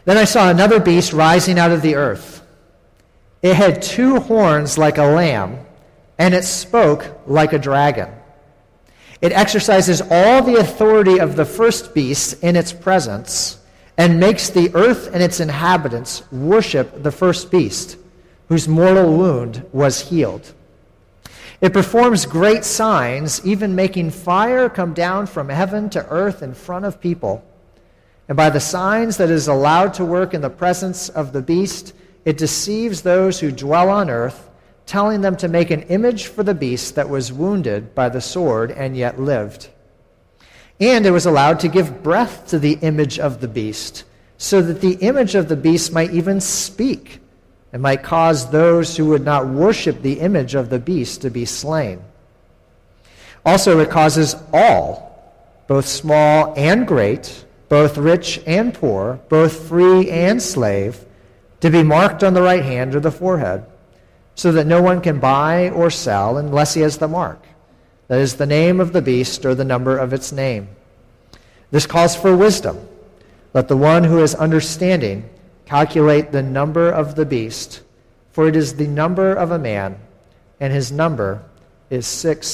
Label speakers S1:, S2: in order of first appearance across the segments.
S1: Then I saw another beast rising out of the earth. It had 2 horns like a lamb, and it spoke like a dragon. It exercises all the authority of the first beast in its presence, and makes the earth and its inhabitants worship the first beast, whose mortal wound was healed. It performs great signs, even making fire come down from heaven to earth in front of people. And by the signs that it is allowed to work in the presence of the beast, it deceives those who dwell on earth, telling them to make an image for the beast that was wounded by the sword and yet lived. And it was allowed to give breath to the image of the beast, so that the image of the beast might even speak, and might cause those who would not worship the image of the beast to be slain. Also, it causes all, both small and great, both rich and poor, both free and slave, to be marked on the right hand or the forehead, so that no one can buy or sell unless he has the mark, that is, the name of the beast or the number of its name. This calls for wisdom. Let the one who has understanding calculate the number of the beast, for it is the number of a man, and his number is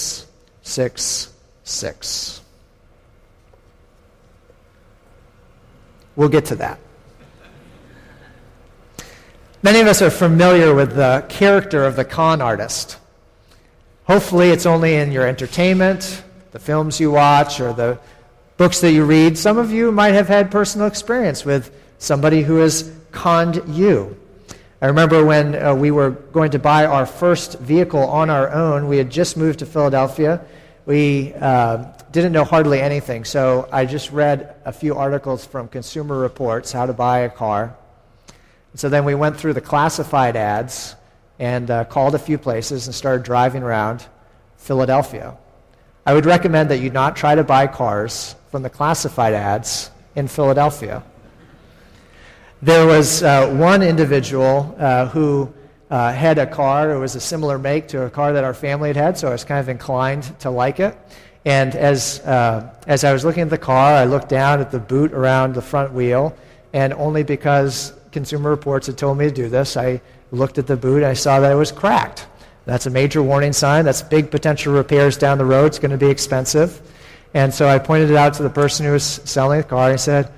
S1: 666. We'll get to that. Many of us are familiar with the character of the con artist. Hopefully it's only in your entertainment, the films you watch, or the books that you read. Some of you might have had personal experience with somebody who has conned you. I remember when we were going to buy our first vehicle on our own. We had just moved to Philadelphia. We didn't know hardly anything, so I just read a few articles from Consumer Reports, how to buy a car. So then we went through the classified ads and called a few places and started driving around Philadelphia. I would recommend that you not try to buy cars from the classified ads in Philadelphia. There was one individual who had a car. It was a similar make to a car that our family had had, so I was kind of inclined to like it. And as I was looking at the car, I looked down at the boot around the front wheel, and only because Consumer Reports had told me to do this, I looked at the boot and I saw that it was cracked. That's a major warning sign. That's big potential repairs down the road. It's going to be expensive. And so I pointed it out to the person who was selling the car, and I said,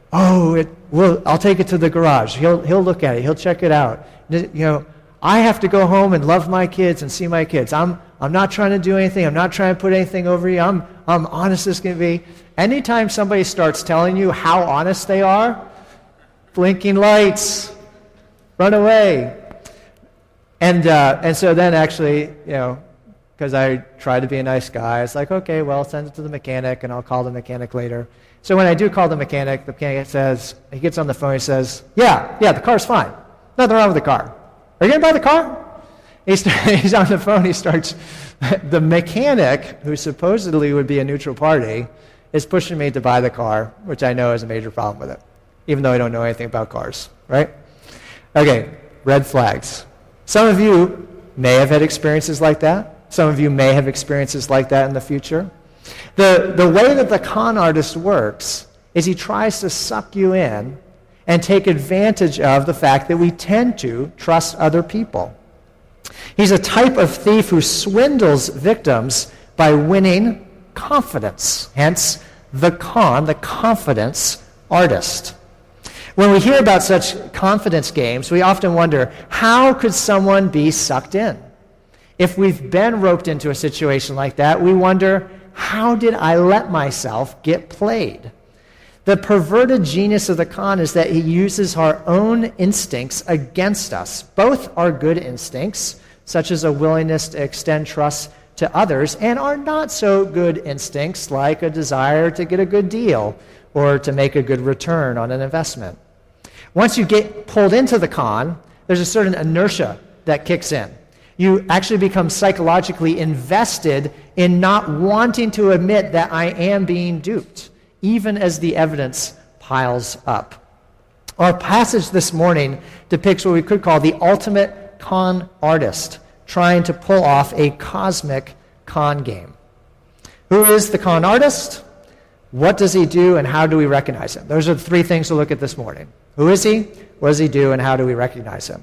S1: I'll take it to the garage. He'll look at it. He'll check it out. You know, I have to go home and love my kids and see my kids. I'm not trying to do anything. I'm not trying to put anything over you. I'm honest as can be. Anytime somebody starts telling you how honest they are, blinking lights, run away. And so then actually, you know, because I try to be a nice guy, it's like, okay, well, send it to the mechanic, and I'll call the mechanic later. So when I do call the mechanic says, he gets on the phone, he says, yeah, the car's fine. Nothing wrong with the car. Are you going to buy the car? He's on the phone, the mechanic, who supposedly would be a neutral party, is pushing me to buy the car, which I know is a major problem with it, even though I don't know anything about cars, right? Okay, red flags. Some of you may have had experiences like that. Some of you may have experiences like that in the future. The way that the con artist works is he tries to suck you in and take advantage of the fact that we tend to trust other people. He's a type of thief who swindles victims by winning confidence, hence the confidence artist. When we hear about such confidence games, we often wonder, how could someone be sucked in? If we've been roped into a situation like that, we wonder, how did I let myself get played? The perverted genius of the con is that he uses our own instincts against us. Both our good instincts, such as a willingness to extend trust to others, and our not so good instincts, like a desire to get a good deal or to make a good return on an investment. Once you get pulled into the con, there's a certain inertia that kicks in. You actually become psychologically invested in not wanting to admit that I am being duped, even as the evidence piles up. Our passage this morning depicts what we could call the ultimate con artist, trying to pull off a cosmic con game. Who is the con artist? What does he do, and how do we recognize him? Those are the three things we'll look at this morning. Who is he? What does he do, and how do we recognize him?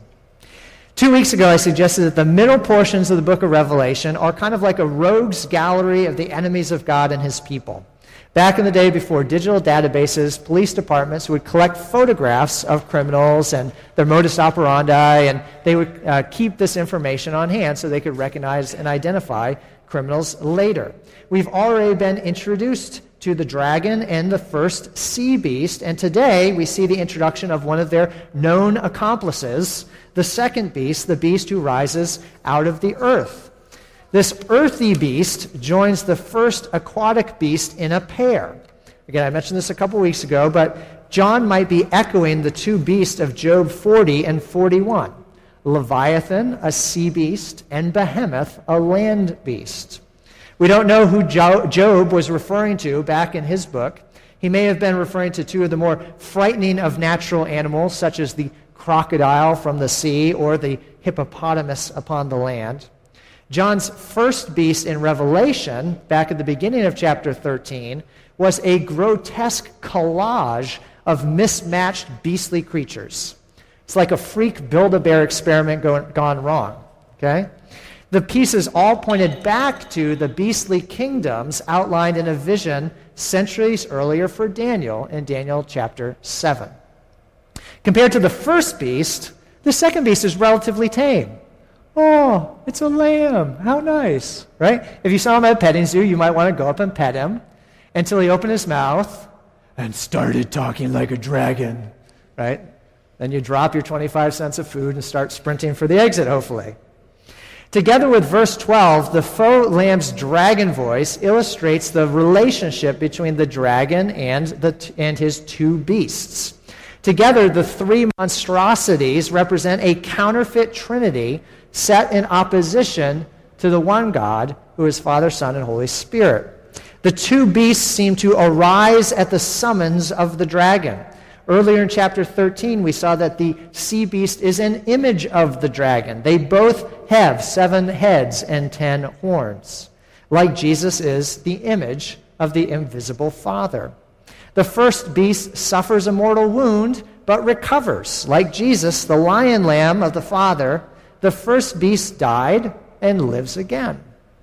S1: 2 weeks ago, I suggested that the middle portions of the book of Revelation are kind of like a rogues gallery of the enemies of God and his people. Back in the day before digital databases, police departments would collect photographs of criminals and their modus operandi, and they would keep this information on hand so they could recognize and identify criminals later. We've already been introduced to the dragon and the first sea beast, and today we see the introduction of one of their known accomplices, the second beast, the beast who rises out of the earth. This earthy beast joins the first aquatic beast in a pair. Again, I mentioned this a couple weeks ago, but John might be echoing the two beasts of Job 40 and 41. Leviathan, a sea beast, and Behemoth, a land beast. We don't know who Job was referring to back in his book. He may have been referring to two of the more frightening of natural animals, such as the crocodile from the sea or the hippopotamus upon the land. John's first beast in Revelation, back at the beginning of chapter 13, was a grotesque collage of mismatched beastly creatures. It's like a freak Build-A-Bear experiment gone wrong. Okay? The pieces all pointed back to the beastly kingdoms outlined in a vision centuries earlier for Daniel in Daniel chapter 7. Compared to the first beast, the second beast is relatively tame. Oh, it's a lamb. How nice, right? If you saw him at a petting zoo, you might want to go up and pet him until he opened his mouth and started talking like a dragon, right? Then you drop your 25 cents of food and start sprinting for the exit, hopefully. Together with verse 12, the faux lamb's dragon voice illustrates the relationship between the dragon and his two beasts. Together, the three monstrosities represent a counterfeit trinity set in opposition to the one God, who is Father, Son, and Holy Spirit. The two beasts seem to arise at the summons of the dragon. Earlier in chapter 13, we saw that the sea beast is an image of the dragon. They both have 7 heads and 10 horns, like Jesus is the image of the invisible Father. The first beast suffers a mortal wound, but recovers. Like Jesus, the lion lamb of the Father, the first beast died and lives again.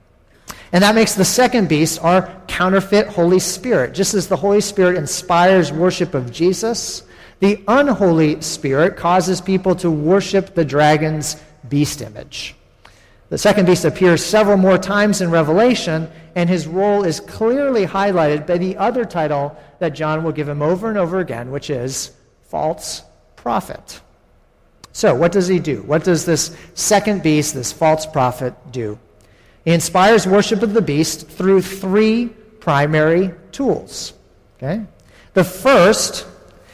S1: And that makes the second beast our counterfeit Holy Spirit. Just as the Holy Spirit inspires worship of Jesus, the unholy Spirit causes people to worship the dragon's beast image. The second beast appears several more times in Revelation, and his role is clearly highlighted by the other title that John will give him over and over again, which is false prophet. So, what does he do? What does this second beast, this false prophet, do? He inspires worship of the beast through 3 primary tools. Okay? The first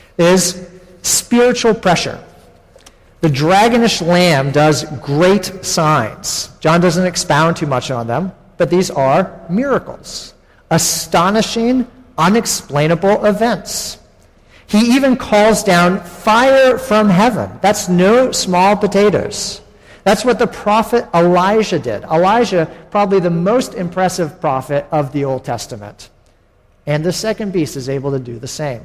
S1: is spiritual pressure. The dragonish lamb does great signs. John doesn't expound too much on them, but these are miracles, astonishing, unexplainable events. He even calls down fire from heaven. That's no small potatoes. That's what the prophet Elijah did. Elijah, probably the most impressive prophet of the Old Testament. And the second beast is able to do the same.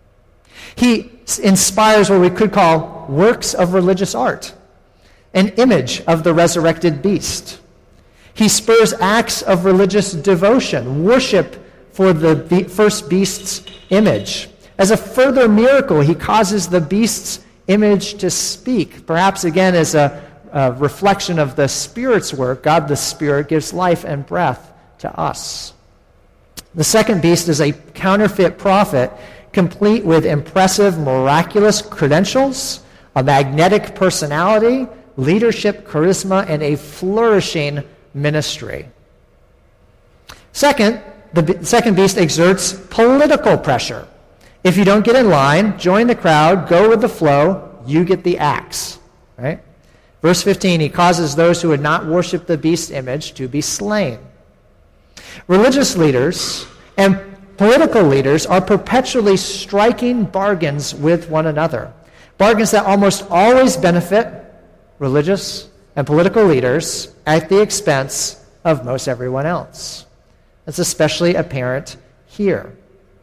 S1: He inspires what we could call works of religious art, an image of the resurrected beast. He spurs acts of religious devotion, worship for the first beast's image. As a further miracle, he causes the beast's image to speak, perhaps again as a reflection of the Spirit's work. God the Spirit gives life and breath to us. The second beast is a counterfeit prophet, complete with impressive, miraculous credentials, a magnetic personality, leadership, charisma, and a flourishing ministry. Second, the second beast exerts political pressure. If you don't get in line, join the crowd, go with the flow, you get the axe. Right? Verse 15, he causes those who would not worship the beast image to be slain. Religious leaders and political leaders are perpetually striking bargains with one another. Bargains that almost always benefit religious and political leaders at the expense of most everyone else. That's especially apparent here.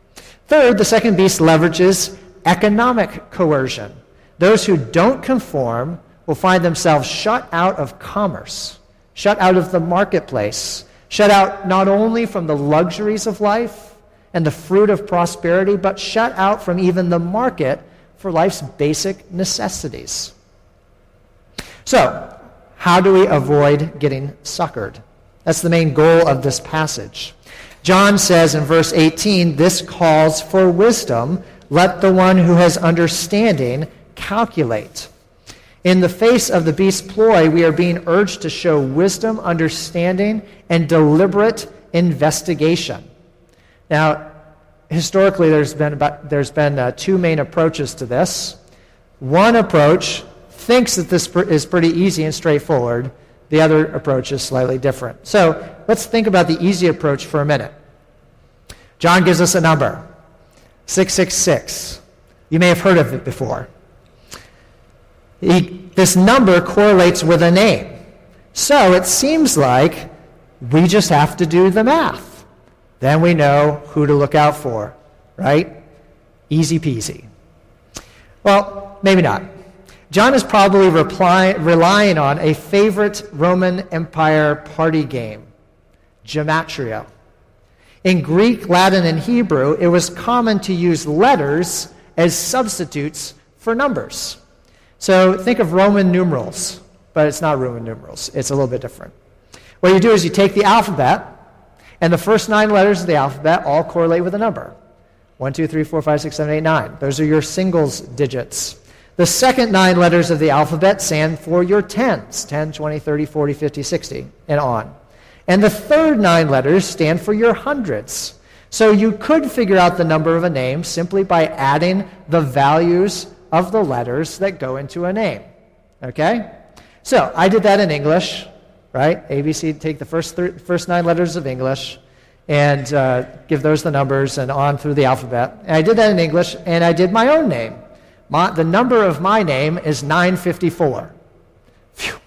S1: Third, the second beast leverages economic coercion. Those who don't conform will find themselves shut out of commerce, shut out of the marketplace, shut out not only from the luxuries of life and the fruit of prosperity, but shut out from even the market for life's basic necessities. So, how do we avoid getting suckered? That's the main goal of this passage. John says in verse 18, "This calls for wisdom. Let the one who has understanding calculate." In the face of the beast's ploy, we are being urged to show wisdom, understanding, and deliberate investigation. Now, historically, there's been two main approaches to this. One approach thinks that this is pretty easy and straightforward. The other approach is slightly different. So let's think about the easy approach for a minute. John gives us a number, 666. You may have heard of it before. This number correlates with a name. So it seems like we just have to do the math. Then we know who to look out for, right? Easy peasy. Well, maybe not. John is probably relying on a favorite Roman Empire party game, gematria. In Greek, Latin, and Hebrew, it was common to use letters as substitutes for numbers. So think of Roman numerals, but it's not Roman numerals. It's a little bit different. What you do is you take the alphabet, and the first 9 letters of the alphabet all correlate with a number. 1, 2, 3, 4, 5, 6, 7, 8, 9. Those are your singles digits. The second 9 letters of the alphabet stand for your tens, 10, 20, 30, 40, 50, 60, and on. And the third 9 letters stand for your hundreds. So you could figure out the number of a name simply by adding the values of the letters that go into a name. Okay? So I did that in English, right? ABC, take the first 9 letters of English and give those the numbers and on through the alphabet. And I did that in English, and I did my own name. The number of my name is 954. Phew.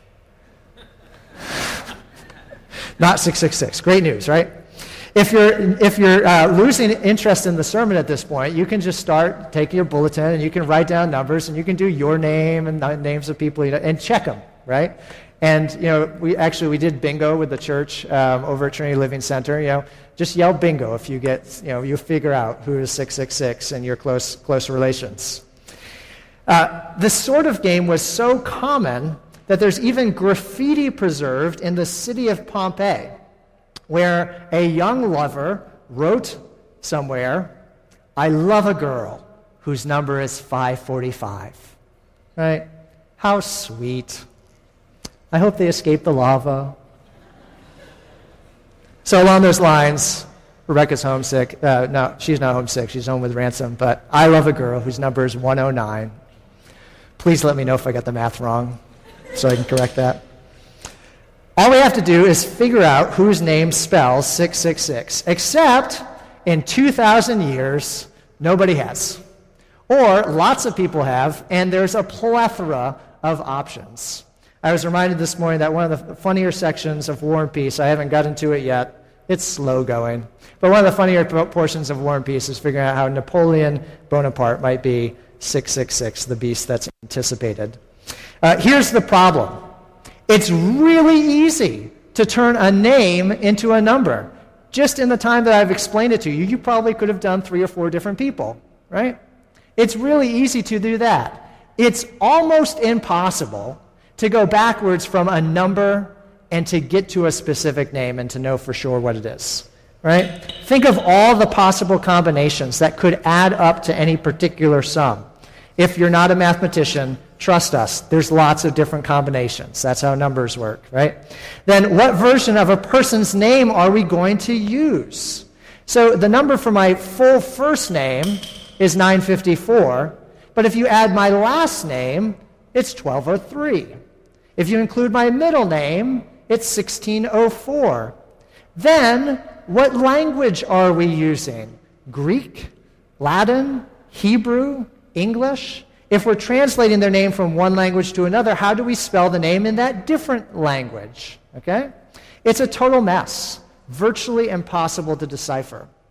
S1: Not 666. Great news, right? If you're losing interest in the sermon at this point, you can just start taking your bulletin and you can write down numbers and you can do your name and names of people and check them, right? And we did bingo with the church over at Trinity Living Center. Just yell bingo if you get you figure out who is 666 and your close relations. This sort of game was so common that there's even graffiti preserved in the city of Pompeii, where a young lover wrote somewhere, "I love a girl whose number is 545. Right? How sweet. I hope they escape the lava. So along those lines, Rebecca's homesick. No, she's not homesick. She's home with Ransom. But I love a girl whose number is 109. Please let me know if I got the math wrong so I can correct that. All we have to do is figure out whose name spells 666, except in 2,000 years, nobody has. Or lots of people have, and there's a plethora of options. I was reminded this morning that one of the funnier sections of War and Peace, I haven't gotten to it yet, it's slow going, but one of the funnier portions of War and Peace is figuring out how Napoleon Bonaparte might be 666, the beast that's anticipated. Here's the problem. It's really easy to turn a name into a number. Just in the time that I've explained it to you, you probably could have done 3 or 4 different people, right? It's really easy to do that. It's almost impossible to go backwards from a number and to get to a specific name and to know for sure what it is, right? Think of all the possible combinations that could add up to any particular sum. If you're not a mathematician, trust us, there's lots of different combinations. That's how numbers work, right? Then what version of a person's name are we going to use? So the number for my full first name is 954, but if you add my last name, it's 1203. If you include my middle name, it's 1604. Then, what language are we using? Greek, Latin, Hebrew, English? If we're translating their name from one language to another, how do we spell the name in that different language? Okay? It's a total mess, virtually impossible to decipher.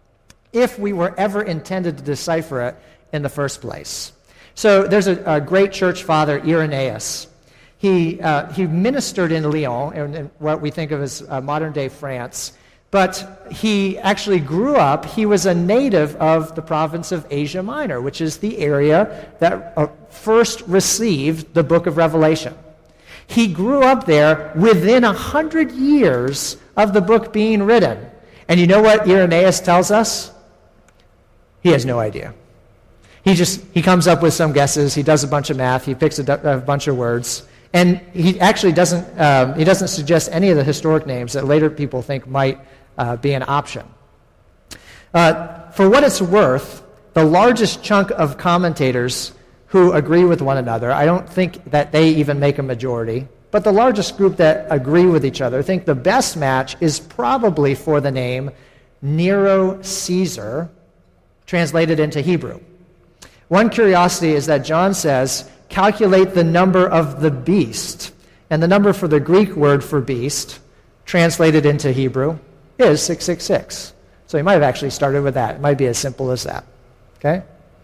S1: if we were ever intended to decipher it in the first place. So there's a great church father, Irenaeus. He ministered in Lyon, in what we think of as modern-day France, but he actually grew up, he was a native of the province of Asia Minor, which is the area that first received the book of Revelation. He grew up there within 100 years of the book being written. And you know what Irenaeus tells us? He has no idea. He comes up with some guesses, he does a bunch of math, he picks a bunch of words, and he actually doesn't suggest any of the historic names that later people think might be an option. For what it's worth, the largest chunk of commentators who agree with one another, I don't think that they even make a majority, but the largest group that agree with each other think the best match is probably for the name Nero Caesar, translated into Hebrew. One curiosity is that John says, calculate the number of the beast. And the number for the Greek word for beast, translated into Hebrew, is 666. So he might have actually started with that. It might be as simple as that. Okay?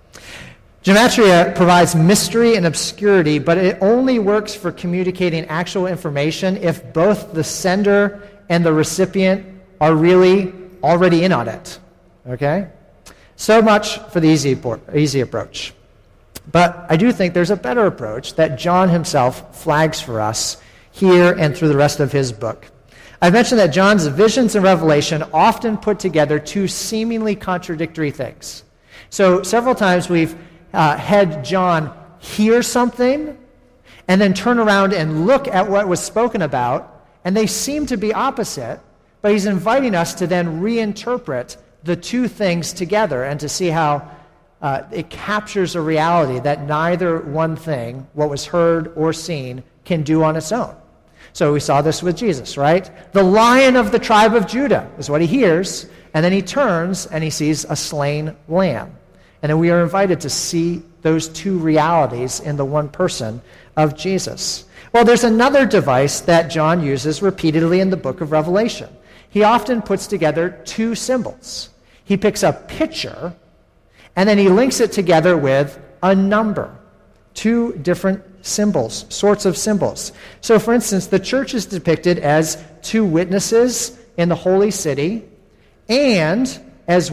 S1: Gematria provides mystery and obscurity, but it only works for communicating actual information if both the sender and the recipient are really already in on it. Okay? So much for the easy approach. But I do think there's a better approach that John himself flags for us here and through the rest of his book. I mentioned that John's visions and revelation often put together two seemingly contradictory things. So several times we've had John hear something and then turn around and look at what was spoken about, and they seem to be opposite, but he's inviting us to then reinterpret the two things together and to see how it captures a reality that neither one thing, what was heard or seen, can do on its own. So we saw this with Jesus, right? The Lion of the tribe of Judah is what he hears, and then he turns and he sees a slain lamb. And then we are invited to see those two realities in the one person of Jesus. Well, there's another device that John uses repeatedly in the book of Revelation. He often puts together two symbols. He picks a picture, and then he links it together with a number. Two different symbols, sorts of symbols. So, for instance, the church is depicted as two witnesses in the holy city and as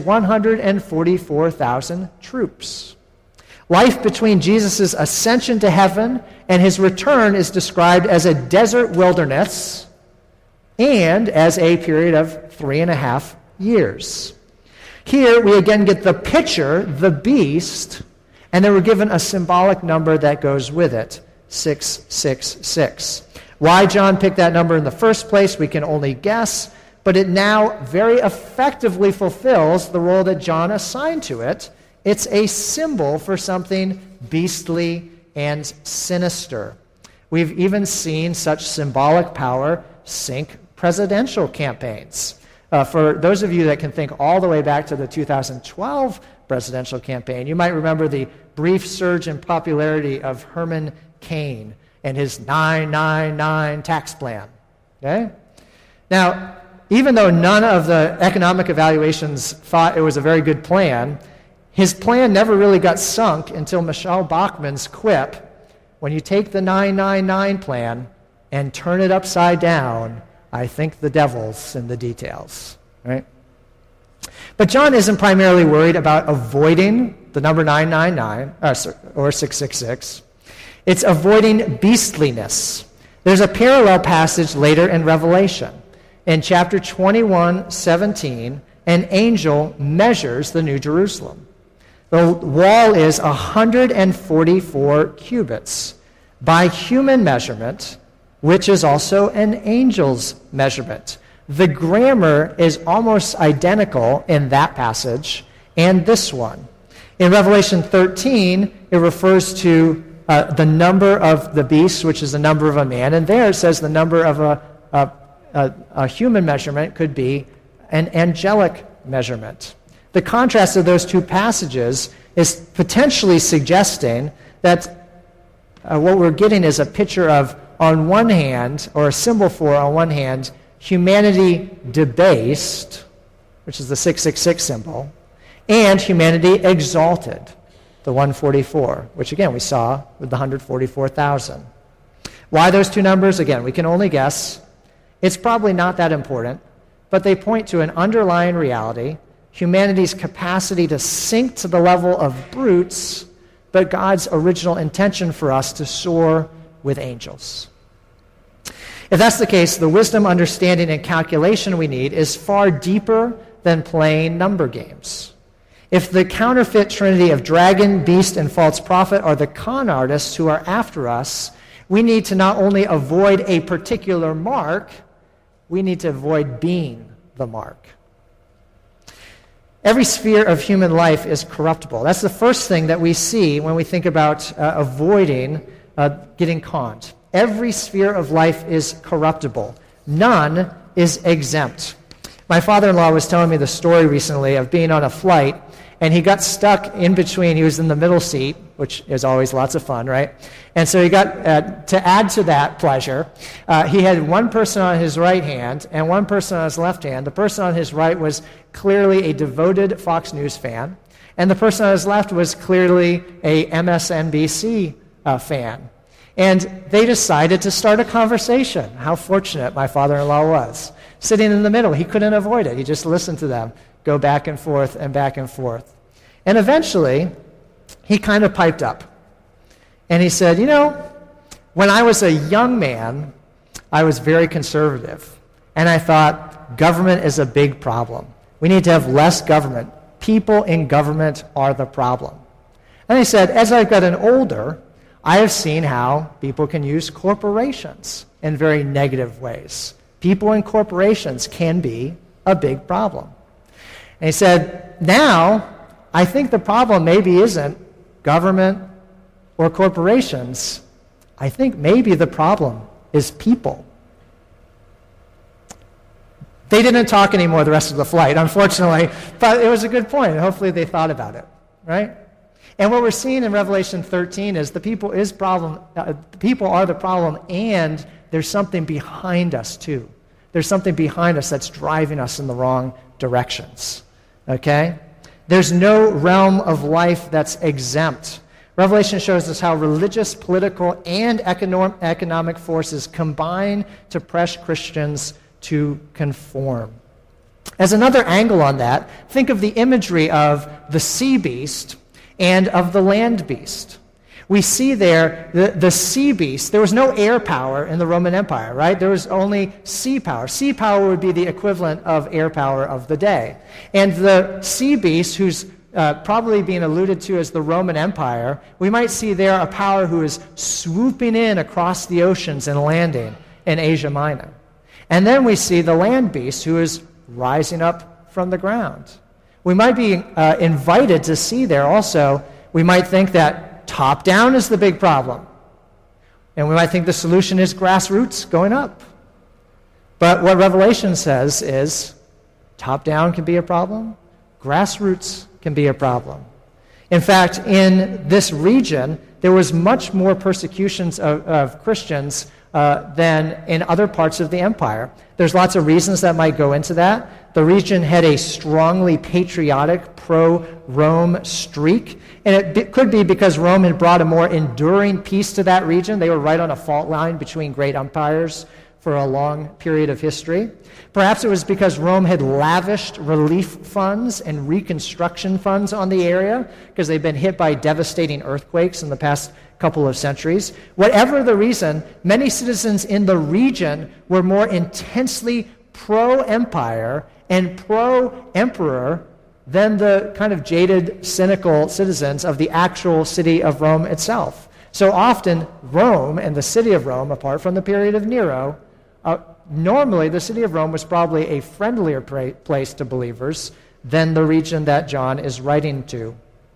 S1: 144,000 troops. Life between Jesus' ascension to heaven and his return is described as a desert wilderness and as a period of 3.5 years. Here we again get the picture, the beast, and then we're given a symbolic number that goes with it, 666. Why John picked that number in the first place, we can only guess, but it now very effectively fulfills the role that John assigned to it. It's a symbol for something beastly and sinister. We've even seen such symbolic power sink presidential campaigns. For those of you that can think all the way back to the 2012 presidential campaign, you might remember the brief surge in popularity of Herman Cain and his 999 tax plan. Okay? Now, even though none of the economic evaluations thought it was a very good plan, his plan never really got sunk until Michelle Bachmann's quip, when you take the 999 plan and turn it upside down, I think the devil's in the details, right? But John isn't primarily worried about avoiding the number 999 or 666. It's avoiding beastliness. There's a parallel passage later in Revelation. In chapter 21:17, an angel measures the New Jerusalem. The wall is 144 cubits by human measurement, which is also an angel's measurement. The grammar is almost identical in that passage and this one. In Revelation 13, it refers to the number of the beast, which is the number of a man, and there it says the number of a human measurement could be an angelic measurement. The contrast of those two passages is potentially suggesting that what we're getting is a picture of, on one hand, or a symbol for, on one hand, humanity debased, which is the 666 symbol, and humanity exalted, the 144, which again we saw with the 144,000. Why those two numbers? Again, we can only guess. It's probably not that important, but they point to an underlying reality, humanity's capacity to sink to the level of brutes, but God's original intention for us to soar with angels. If that's the case, the wisdom, understanding, and calculation we need is far deeper than playing number games. If the counterfeit trinity of dragon, beast, and false prophet are the con artists who are after us, we need to not only avoid a particular mark, we need to avoid being the mark. Every sphere of human life is corruptible. That's the first thing that we see when we think about avoiding getting conned. Every sphere of life is corruptible. None is exempt. My father-in-law was telling me the story recently of being on a flight, and he got stuck in between. He was in the middle seat, which is always lots of fun, right? And so he got, to add to that pleasure, he had one person on his right hand and one person on his left hand. The person on his right was clearly a devoted Fox News fan, and the person on his left was clearly a MSNBC fan. And they decided to start a conversation. How fortunate my father-in-law was. Sitting in the middle, he couldn't avoid it. He just listened to them go back and forth and back and forth. And eventually, he kind of piped up. And he said, when I was a young man, I was very conservative. And I thought, government is a big problem. We need to have less government. People in government are the problem. And he said, as I've gotten older, I have seen how people can use corporations in very negative ways. People in corporations can be a big problem. And he said, now, I think the problem maybe isn't government or corporations. I think maybe the problem is people. They didn't talk anymore the rest of the flight, unfortunately, but it was a good point. Hopefully they thought about it, right? And what we're seeing in Revelation 13 is the people are the problem, and there's something behind us too. There's something behind us that's driving us in the wrong directions. Okay? There's no realm of life that's exempt. Revelation shows us how religious, political, and economic forces combine to press Christians to conform. As another angle on that, think of the imagery of the sea beast and of the land beast. We see there the sea beast. There was no air power in the Roman Empire, right? There was only sea power. Sea power would be the equivalent of air power of the day. And the sea beast, who's probably being alluded to as the Roman Empire, we might see there a power who is swooping in across the oceans and landing in Asia Minor. And then we see the land beast who is rising up from the ground. We might be invited to see there also, we might think that top-down is the big problem. And we might think the solution is grassroots going up. But what Revelation says is top-down can be a problem, grassroots can be a problem. In fact, in this region, there was much more persecutions of Christians than in other parts of the empire. There's lots of reasons that might go into that. The region had a strongly patriotic, pro-Rome streak, and it could be because Rome had brought a more enduring peace to that region. They were right on a fault line between great empires for a long period of history. Perhaps it was because Rome had lavished relief funds and reconstruction funds on the area because they've been hit by devastating earthquakes in the past couple of centuries. Whatever the reason, many citizens in the region were more intensely pro-empire and pro-emperor than the kind of jaded, cynical citizens of the actual city of Rome itself. So often, Rome and the city of Rome, apart from the period of Nero, normally the city of Rome was probably a friendlier place to believers than the region that John is writing to.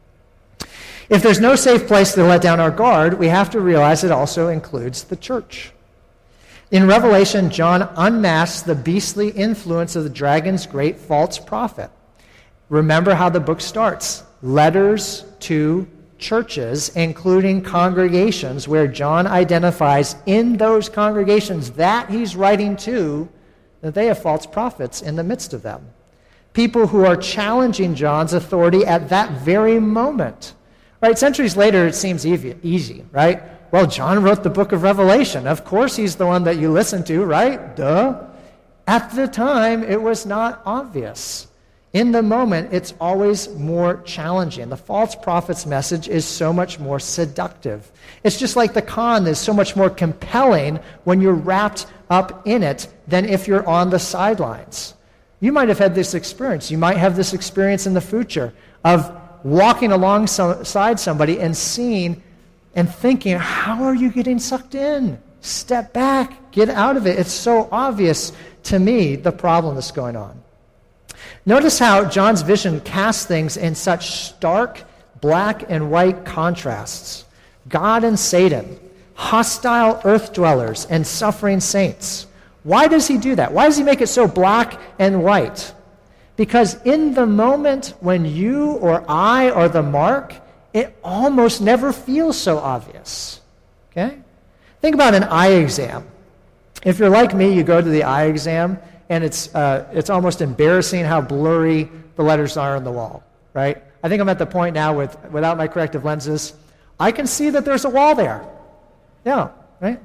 S1: If there's no safe place to let down our guard, we have to realize it also includes the church. In Revelation, John unmasks the beastly influence of the dragon's great false prophet. Remember how the book starts. Letters to churches, including congregations, where John identifies in those congregations that he's writing to that they have false prophets in the midst of them. people who are challenging John's authority at that very moment. Right? Centuries later, it seems easy, right? Well, John wrote the book of Revelation. Of course he's the one that you listen to, right? Duh. At the time, it was not obvious. In the moment, it's always more challenging. The false prophet's message is so much more seductive. It's just like the con is so much more compelling when you're wrapped up in it than if you're on the sidelines. You might have had this experience. You might have this experience in the future of walking alongside somebody and seeing and thinking, how are you getting sucked in? Step back, get out of it. It's so obvious to me, the problem that's going on. Notice how John's vision casts things in such stark black and white contrasts. God and Satan, hostile earth dwellers and suffering saints. Why does he do that? Why does he make it so black and white? Because in the moment when you or I are the mark, it almost never feels so obvious. Okay? Think about an eye exam. If you're like me, you go to the eye exam, and it's almost embarrassing how blurry the letters are on the wall, right? I think I'm at the point now without my corrective lenses, I can see that there's a wall there. Yeah, right?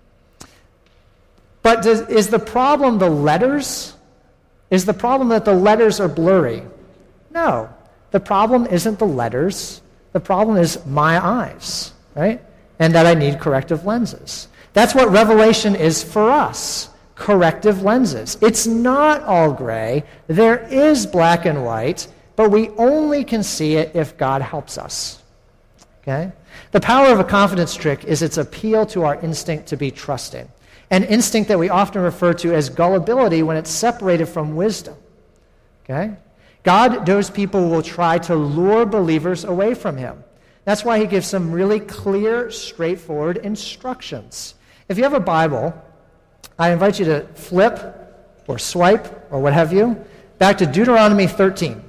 S1: But is the problem the letters? Is the problem that the letters are blurry? No. The problem isn't the letters. The problem is my eyes, right? And that I need corrective lenses. That's what Revelation is for us, corrective lenses. It's not all gray. There is black and white, but we only can see it if God helps us. Okay? The power of a confidence trick is its appeal to our instinct to be trusting, an instinct that we often refer to as gullibility when it's separated from wisdom. Okay? God knows people will try to lure believers away from him. That's why he gives some really clear, straightforward instructions. If you have a Bible, I invite you to flip or swipe or what have you back to Deuteronomy 13.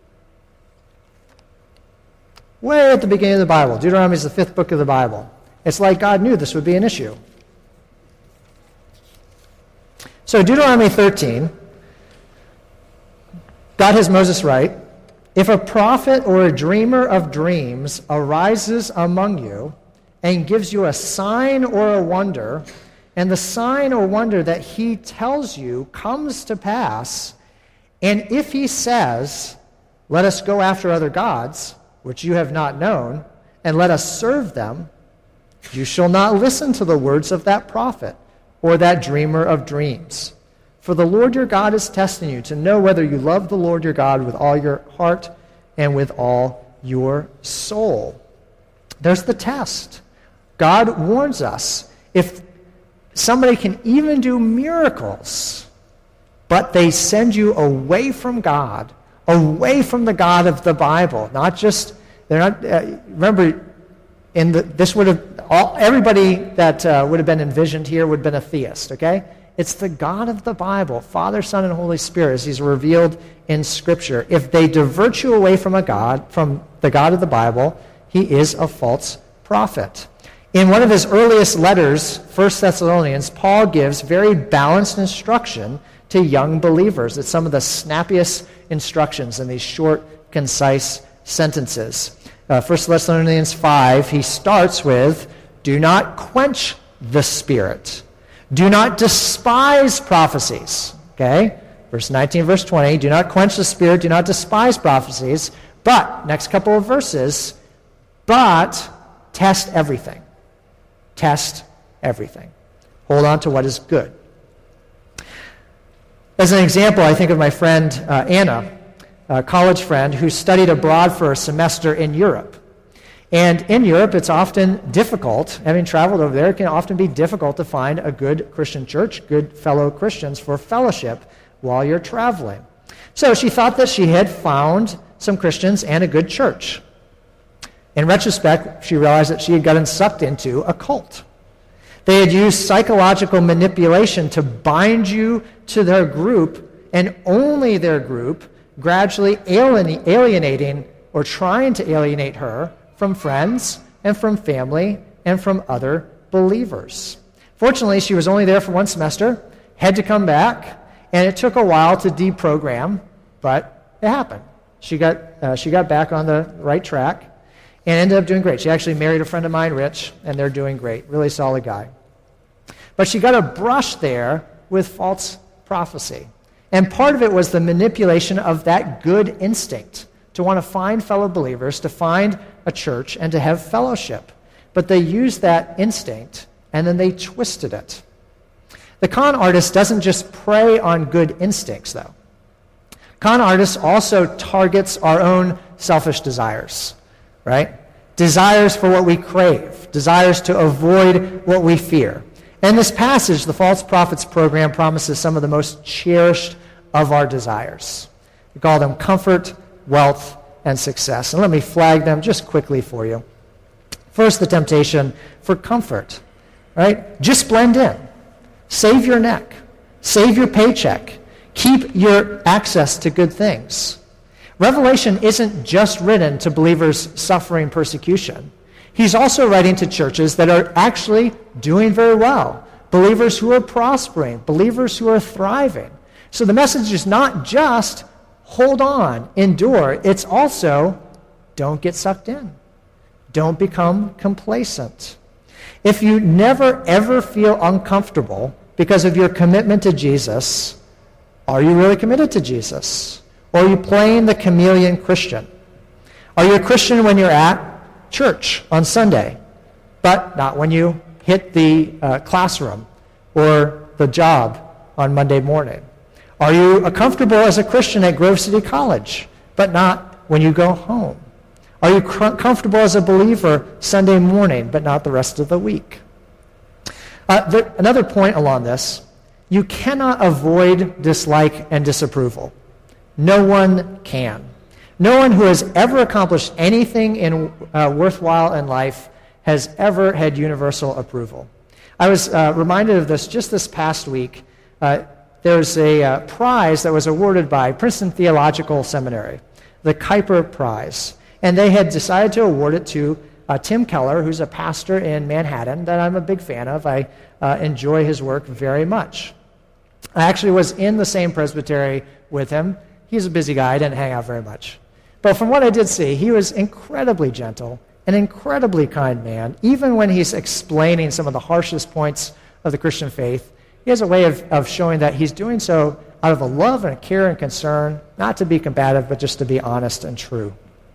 S1: Way at the beginning of the Bible. Deuteronomy is the 5th book of the Bible. It's like God knew this would be an issue. So Deuteronomy 13, God has Moses write, "If a prophet or a dreamer of dreams arises among you and gives you a sign or a wonder, and the sign or wonder that he tells you comes to pass, and if he says, 'Let us go after other gods, which you have not known, and let us serve them,' you shall not listen to the words of that prophet or that dreamer of dreams. For the Lord your God is testing you to know whether you love the Lord your God with all your heart and with all your soul." There's the test. God warns us, if somebody can even do miracles, but they send you away from God, away from the God of the Bible, remember, everybody that would have been envisioned here would have been a theist, okay? It's the God of the Bible, Father, Son, and Holy Spirit, as he's revealed in Scripture. If they divert you away from the God of the Bible, he is a false prophet. In one of his earliest letters, 1 Thessalonians, Paul gives very balanced instruction to young believers. It's some of the snappiest instructions in these short, concise sentences. 1 Thessalonians 5, he starts with, "Do not quench the Spirit. Do not despise prophecies." Okay? Verse 19, verse 20, "Do not quench the Spirit, do not despise prophecies." But, next couple of verses, "But test everything." Test everything. Hold on to what is good. As an example, I think of my friend Anna, a college friend who studied abroad for a semester in Europe. And in Europe, it's often difficult, having traveled over there, it can often be difficult to find a good Christian church, good fellow Christians for fellowship while you're traveling. So she thought that she had found some Christians and a good church. In retrospect, she realized that she had gotten sucked into a cult. They had used psychological manipulation to bind you to their group, and only their group, gradually alienating or trying to alienate her from friends and from family and from other believers. Fortunately, she was only there for one semester, had to come back, and it took a while to deprogram but it happened. She got back on the right track and ended up doing great. She actually married a friend of mine, Rich, and they're doing great. Really solid guy. But she got a brush there with false prophecy. And part of it was the manipulation of that good instinct to want to find fellow believers, to find a church, and to have fellowship. But they used that instinct, and then they twisted it. The con artist doesn't just prey on good instincts, though. Con artist also targets our own selfish desires, right? Desires for what we crave, desires to avoid what we fear. In this passage, the False Prophets program promises some of the most cherished of our desires. We call them comfort, wealth, and success. And let me flag them just quickly for you. First, the temptation for comfort, right? Just blend in. Save your neck. Save your paycheck. Keep your access to good things. Revelation isn't just written to believers suffering persecution. He's also writing to churches that are actually doing very well, believers who are prospering, believers who are thriving. So the message is not just hold on, endure. It's also don't get sucked in. Don't become complacent. If you never, ever feel uncomfortable because of your commitment to Jesus, are you really committed to Jesus? Or are you playing the chameleon Christian? Are you a Christian when you're at church on Sunday, but not when you hit the classroom or the job on Monday morning? Are you comfortable as a Christian at Grove City College, but not when you go home? Are you comfortable as a believer Sunday morning, but not the rest of the week? Another point along this, you cannot avoid dislike and disapproval. No one can. No one who has ever accomplished anything worthwhile in life has ever had universal approval. I was reminded of this just this past week. There's a prize that was awarded by Princeton Theological Seminary, the Kuiper Prize. And they had decided to award it to Tim Keller, who's a pastor in Manhattan that I'm a big fan of. I enjoy his work very much. I actually was in the same presbytery with him. He's a busy guy. I didn't hang out very much. But from what I did see, he was incredibly gentle, an incredibly kind man. Even when he's explaining some of the harshest points of the Christian faith, he has a way of showing that he's doing so out of a love and a care and concern, not to be combative, but just to be honest and true.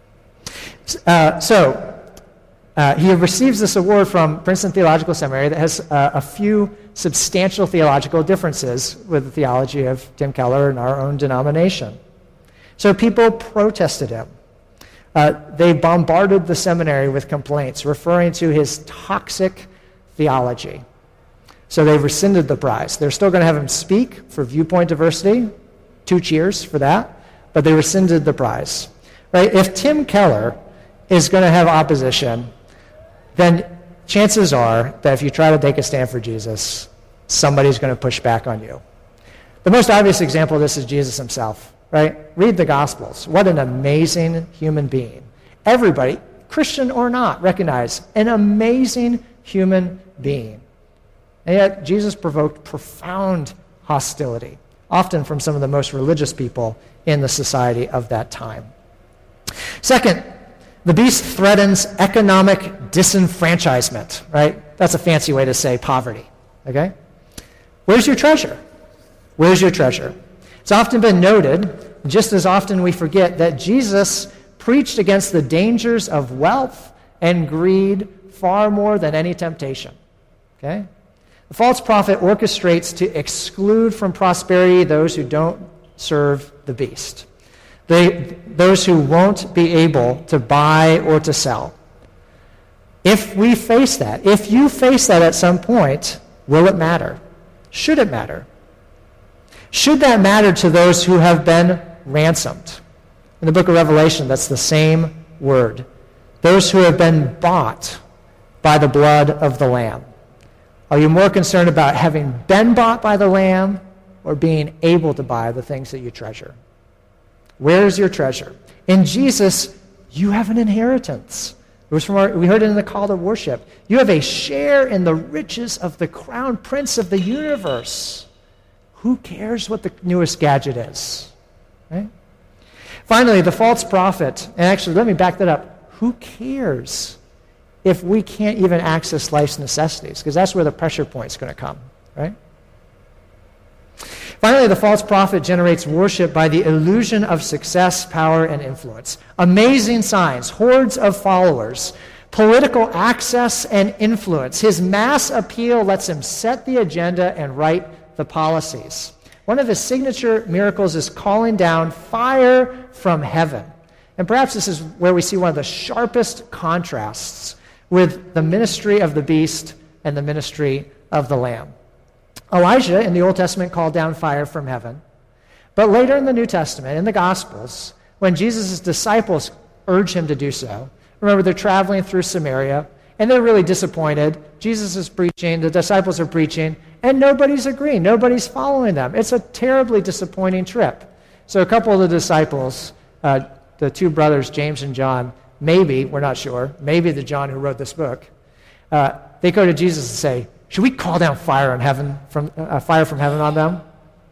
S1: He receives this award from Princeton Theological Seminary that has a few substantial theological differences with the theology of Tim Keller and our own denomination. So people protested him. They bombarded the seminary with complaints referring to his toxic theology. So they rescinded the prize. They're still going to have him speak for viewpoint diversity. 2 cheers for that. But they rescinded the prize. Right? If Tim Keller is going to have opposition, then chances are that if you try to take a stand for Jesus, somebody's going to push back on you. The most obvious example of this is Jesus himself, right? Read the Gospels. What an amazing human being. Everybody, Christian or not, recognize an amazing human being. And yet Jesus provoked profound hostility, often from some of the most religious people in the society of that time. Second, the beast threatens economic disenfranchisement, right? That's a fancy way to say poverty, okay? Where's your treasure? Where's your treasure? It's often been noted, just as often we forget, that Jesus preached against the dangers of wealth and greed far more than any temptation, okay? The false prophet orchestrates to exclude from prosperity those who don't serve the beast. Those who won't be able to buy or to sell. If we face that, if you face that at some point, will it matter? Should it matter? Should that matter to those who have been ransomed? In the book of Revelation, that's the same word. Those who have been bought by the blood of the Lamb. Are you more concerned about having been bought by the Lamb or being able to buy the things that you treasure? Where's your treasure? In Jesus, you have an inheritance. We heard it in the call to worship. You have a share in the riches of the crown prince of the universe. Who cares what the newest gadget is? Right? Finally, the false prophet, and actually let me back that up. Who cares if we can't even access life's necessities? Because that's where the pressure point's going to come, right? Finally, the false prophet generates worship by the illusion of success, power, and influence. Amazing signs, hordes of followers, political access and influence. His mass appeal lets him set the agenda and write the policies. One of his signature miracles is calling down fire from heaven. And perhaps this is where we see one of the sharpest contrasts with the ministry of the beast and the ministry of the Lamb. Elijah in the Old Testament called down fire from heaven. But later in the New Testament, in the Gospels, when Jesus' disciples urge him to do so, remember they're traveling through Samaria, and they're really disappointed. Jesus is preaching, the disciples are preaching, and nobody's agreeing. Nobody's following them. It's a terribly disappointing trip. So a couple of the disciples, the two brothers, James and John, maybe, we're not sure, maybe the John who wrote this book, they go to Jesus and say, should we call down fire from heaven on them?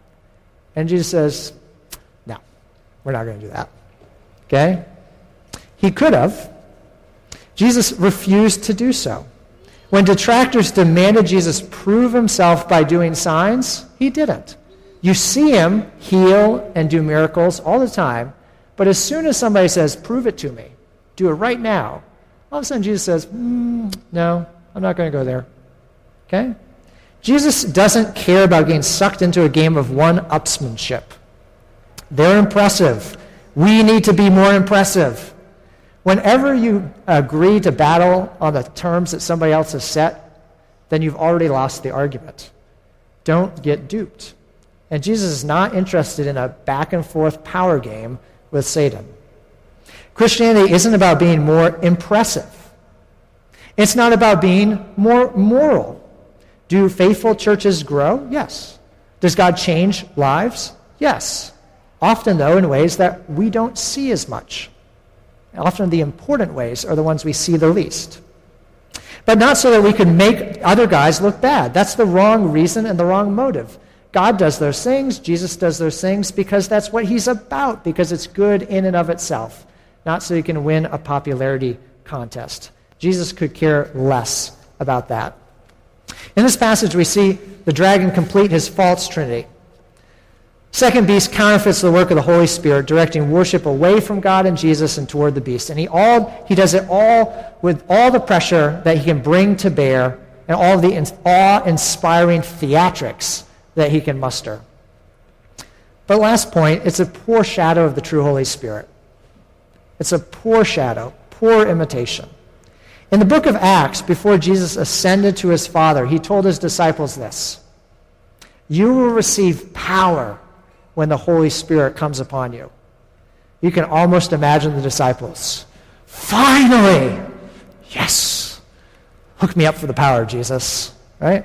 S1: And Jesus says, no, we're not going to do that. Okay? He could have. Jesus refused to do so. When detractors demanded Jesus prove himself by doing signs, he didn't. You see him heal and do miracles all the time, but as soon as somebody says, prove it to me, do it right now, all of a sudden Jesus says, no, I'm not going to go there. Okay? Jesus doesn't care about getting sucked into a game of one-upsmanship. They're impressive. We need to be more impressive. Whenever you agree to battle on the terms that somebody else has set, then you've already lost the argument. Don't get duped. And Jesus is not interested in a back-and-forth power game with Satan. Christianity isn't about being more impressive. It's not about being more moral. Do faithful churches grow? Yes. Does God change lives? Yes. Often, though, in ways that we don't see as much. Often the important ways are the ones we see the least. But not so that we can make other guys look bad. That's the wrong reason and the wrong motive. God does those things, Jesus does those things because that's what he's about, because it's good in and of itself, not so he can win a popularity contest. Jesus could care less about that. In this passage, we see the dragon complete his false trinity. Second beast counterfeits the work of the Holy Spirit, directing worship away from God and Jesus and toward the beast. And he does it all with all the pressure that he can bring to bear and all the awe-inspiring theatrics that he can muster. But last point, it's a poor shadow of the true Holy Spirit. It's a poor shadow, poor imitation. In the book of Acts, before Jesus ascended to his Father, he told his disciples this: you will receive power when the Holy Spirit comes upon you. You can almost imagine the disciples. Finally! Yes! Hook me up for the power, Jesus. Right?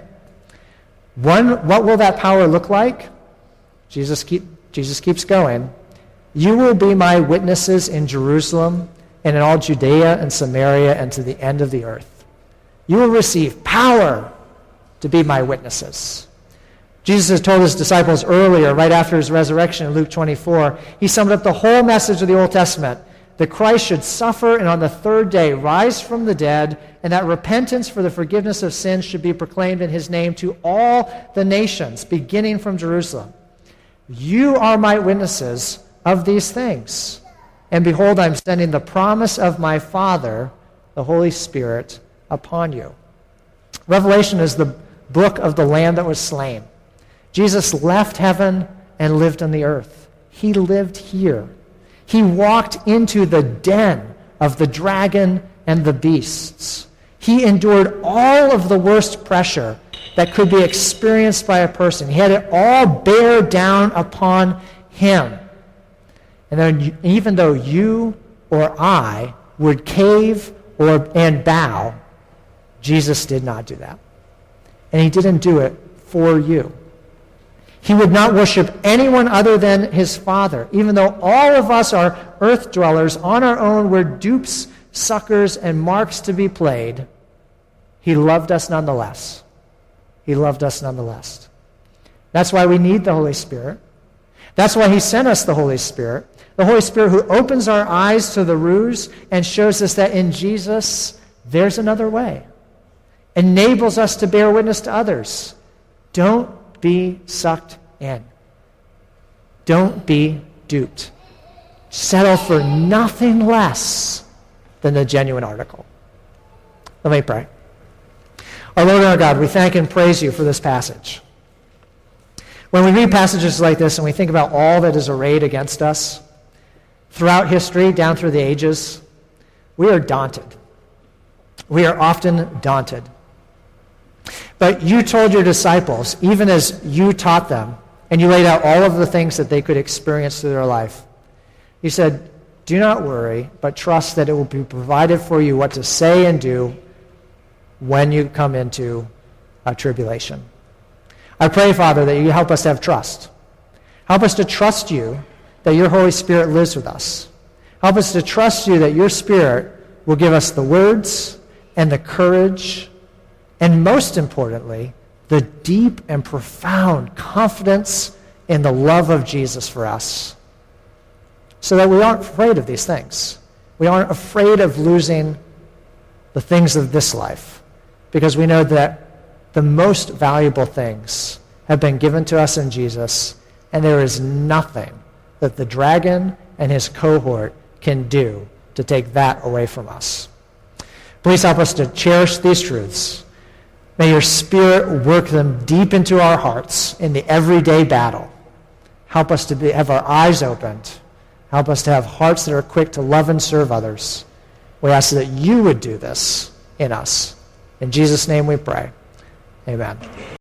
S1: What will that power look like? Jesus keeps going. You will be my witnesses in Jerusalem and in all Judea and Samaria and to the end of the earth. You will receive power to be my witnesses. Jesus has told his disciples earlier, right after his resurrection in Luke 24, he summed up the whole message of the Old Testament, that Christ should suffer and on the third day rise from the dead, and that repentance for the forgiveness of sins should be proclaimed in his name to all the nations, beginning from Jerusalem. You are my witnesses of these things. And behold, I'm sending the promise of my Father, the Holy Spirit, upon you. Revelation is the book of the Lamb that was slain. Jesus left heaven and lived on the earth. He lived here. He walked into the den of the dragon and the beasts. He endured all of the worst pressure that could be experienced by a person. He had it all bear down upon him. And then, even though you or I would cave and bow, Jesus did not do that. And he didn't do it for you. He would not worship anyone other than his Father. Even though all of us are earth dwellers on our own, we're dupes, suckers, and marks to be played, he loved us nonetheless. He loved us nonetheless. That's why we need the Holy Spirit. That's why he sent us the Holy Spirit. The Holy Spirit who opens our eyes to the ruse and shows us that in Jesus, there's another way. Enables us to bear witness to others. Don't be sucked in. Don't be duped. Settle for nothing less than the genuine article. Let me pray. Our Lord and our God, we thank and praise you for this passage. When we read passages like this and we think about all that is arrayed against us, throughout history, down through the ages, we are daunted. We are often daunted. But you told your disciples, even as you taught them, and you laid out all of the things that they could experience through their life, you said, do not worry, but trust that it will be provided for you what to say and do when you come into a tribulation. I pray, Father, that you help us to have trust. Help us to trust you that your Holy Spirit lives with us. Help us to trust you that your Spirit will give us the words and the courage and, most importantly, the deep and profound confidence in the love of Jesus for us, so that we aren't afraid of these things. We aren't afraid of losing the things of this life, because we know that the most valuable things have been given to us in Jesus, and there is nothing that the dragon and his cohort can do to take that away from us. Please help us to cherish these truths. May your Spirit work them deep into our hearts in the everyday battle. Help us to have our eyes opened. Help us to have hearts that are quick to love and serve others. We ask that you would do this in us. In Jesus' name we pray. Amen.